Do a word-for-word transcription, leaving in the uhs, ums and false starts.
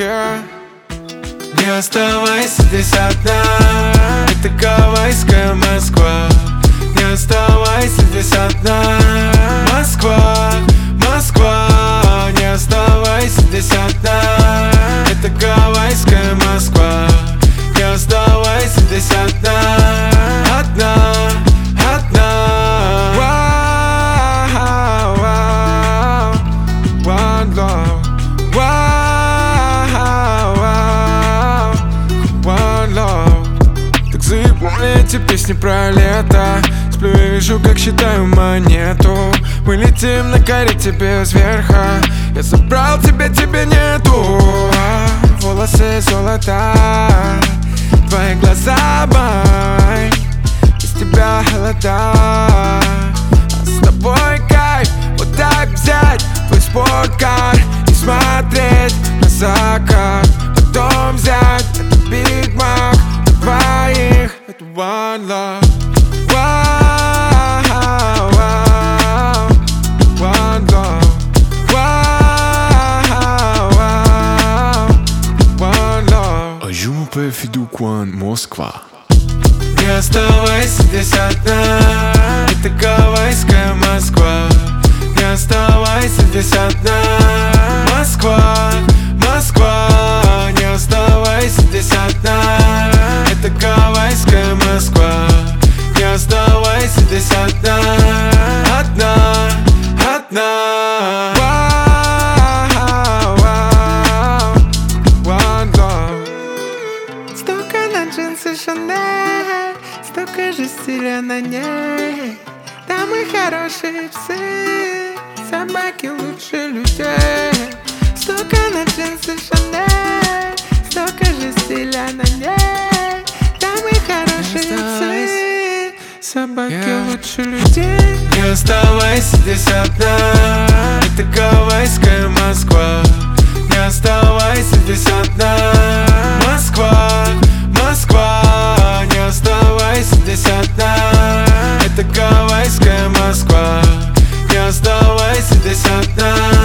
yeah. Не оставайся здесь одна, это гавайская Москва. Не оставайся здесь одна, Москва, Москва. Не оставайся здесь одна, это гавайская Москва. Не оставайся здесь одна, одна, одна. Вау, вау, one love, вау, вау, one love. Так заебали эти песни про лето. Сплю и вижу, как считаю монету. Мы летим на карете без верха. Я забрал тебя, тебя нету. Волосы золота, твои глаза май. Без тебя холода, а с тобой кайф. Вот так взять твой спорткар и смотреть на закат. Потом взять этот Биг Мак на двоих. Это one love. Вау, вау, one love. Вау, вау, one love. A Jumpe Fiduquan Москва. Не оставайся здесь одна, это гавайская Москва. Не оставайся здесь одна, Москва, Москва. Не оставайся здесь одна, это гавайская Москва. Не оставайся здесь одна, одна, одна. Вау, вау, one love. Столько на джинсы Шанель, столько же стиля на ней. Дамы хорошие псы, собаки лучше людей. Столько на джинсы Шанель, столько же стиля на ней. Дамы хорошие псы, собаки Yeah. лучше людей. Не оставайся здесь одна, это гавайская Москва. Не оставайся здесь одна, Москва, Москва. Не оставайся здесь одна, это гавайская Москва. Не оставайся здесь одна.